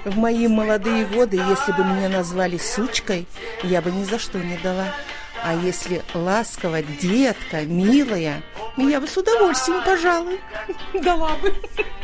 В мои молодые годы, если бы меня назвали сучкой, я бы ни за что не дала. А если ласково, детка, милая, я бы с удовольствием, пожалуй, дала бы.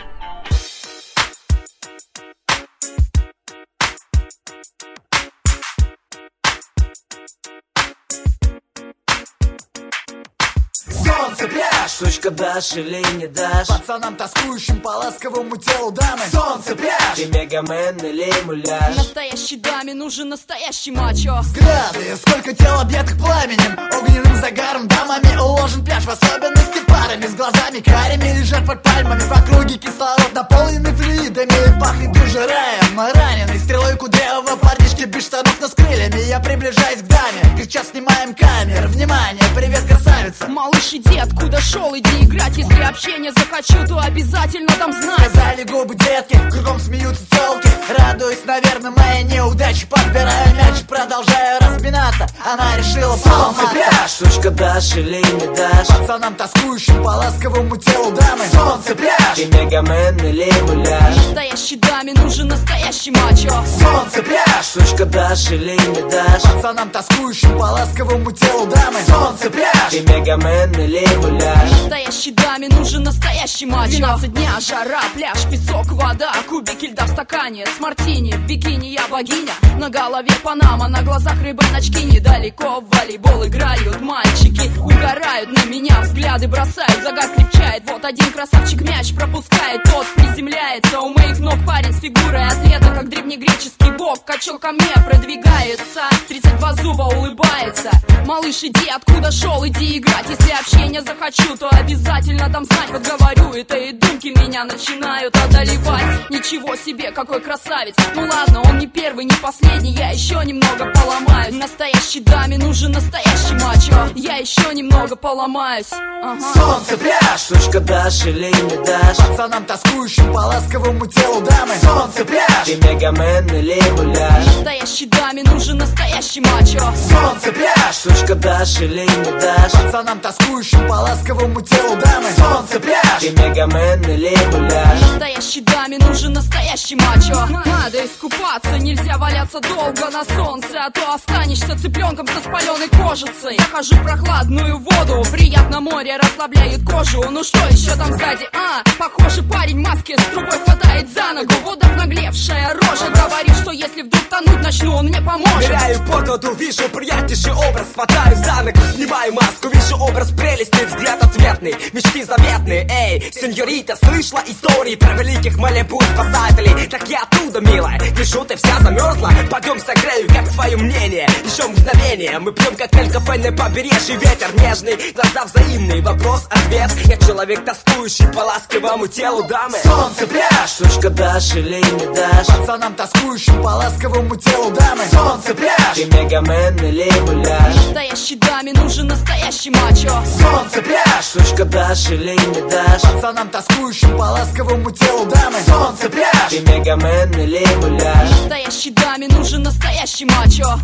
Солнце, пляж, сучка, дашь или не дашь пацанам, тоскующим по ласковому телу дамы. Солнце, пляж, ты мегамен или муляж. Настоящей даме нужен настоящий мачо. Взгляды, сколько тел объятых пламенем, огненным загаром дамами уложен пляж. В особенности парами, с глазами карими, лежат под пальмами. В округе кислород наполненный флюидами. Пахнет уже раем, раненый стрелой кудрявого парнишки без штанов, но с крыльями. Я приближаюсь к даме, кричат, снимаем камеры. Внимание, привет, красавица. Малыш, иди, откуда шел, иди играть. Если общение захочу, то обязательно дам знать. Сказали губы детки, кругом смеются телки. Радуюсь, наверное, моей неудаче. Подбираю мяч, продолжаю разминаться. Она решила Солнце, пляж, сучка, дашь или не дашь пацанам, тоскующим по ласковому телу дамы. Солнце, пляж, ты мегамен или муляж. Настоящей даме нужен настоящий мачо. Солнце, пляж, сучка, дашь или не дашь пацанам, тоскующим по ласковому телу дамы. Солнце, пляж, ты мегамен или муляж. Настоящей даме нужен настоящий мачо. 12 дня, жара, пляж, песок, вода, кубики льда в стакане с мартини. В бикини я богиня, на голове панама, на глазах рыбачки. Недалеко в волейбол играют мальчики, угорают на меня, взгляды бросают, загар крепчает. Вот один красавчик мяч пропускает, тот приземляется. У моих ног парень с фигурой атлета, как древнегреческий бог. Качок ко мне продвигается, 32 зуба, улыбается. Малыш, иди, откуда шел, иди играть. Если общение захочу, то обязательно дам знать. Вот говорю это, и думки меня начинают одолевать. Ничего себе, какой красавец. Ну ладно, он не первый, не последний, я еще немного поломаюсь. Настоящей даме нужен настоящий мачо. Я еще немного поломаюсь. Солнце, пляж, сучка, дашь или не дашь пацанам, тоскующим по ласковому телу дамы. Солнце, пляж, ты мегамен или муляж. Настоящей даме нужен настоящий мачо. Солнце, пляж, сучка, дашь или не дашь пацанам, тоскующим по ласковому телу дамы. Солнце, пляж, ты мегамен или муляж. Настоящей даме нужен настоящий мачо. Надо искупаться, нельзя валяться долго на солнце, а то останешься цыпленком со спаленной кожицей. Захожу в прохладную воду, приятно море расслабляет кожу. Ну что еще там сзади? Похоже, парень в маске с трубой хватает за ногу. Вот обнаглевшая рожа говорит, что если вдруг тонуть начну, он мне поможет. Ныряю по воду, вижу приятнейший образ, хватаю за ногу, снимаю маску, вижу образ прелестный, взгляд ответный, мечты заветные. Эй, сеньорита, слышала истории про великих Малибу спасателей? Так я оттуда, милая, гляжу, ты вся замерзла. Пойдем согрею, как твое мнение. Еще мгновение, мы пьем коктейль, кафе на побережье. Ветер нежный, глаза взаимные, вопрос-ответ. Я человек, тоскующий по ласковому телу дамы. Солнце, пляж, сучка, дашь или не дашь пацанам, тоскующим по ласковому телу дамы. Солнце, пляж, ты мегамен или муляж. Настоящей даме нужен настоящий мачо. Солнце, пляж, сучка, дашь или не дашь пацанам, тоскующим по ласковому телу дамы. Солнце, пляж, ты мегамен или муляж. Настоящей даме нужен настоящий мачо.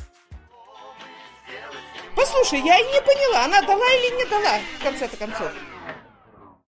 Послушай, я и не поняла, она дала или не дала, в конце-то концов.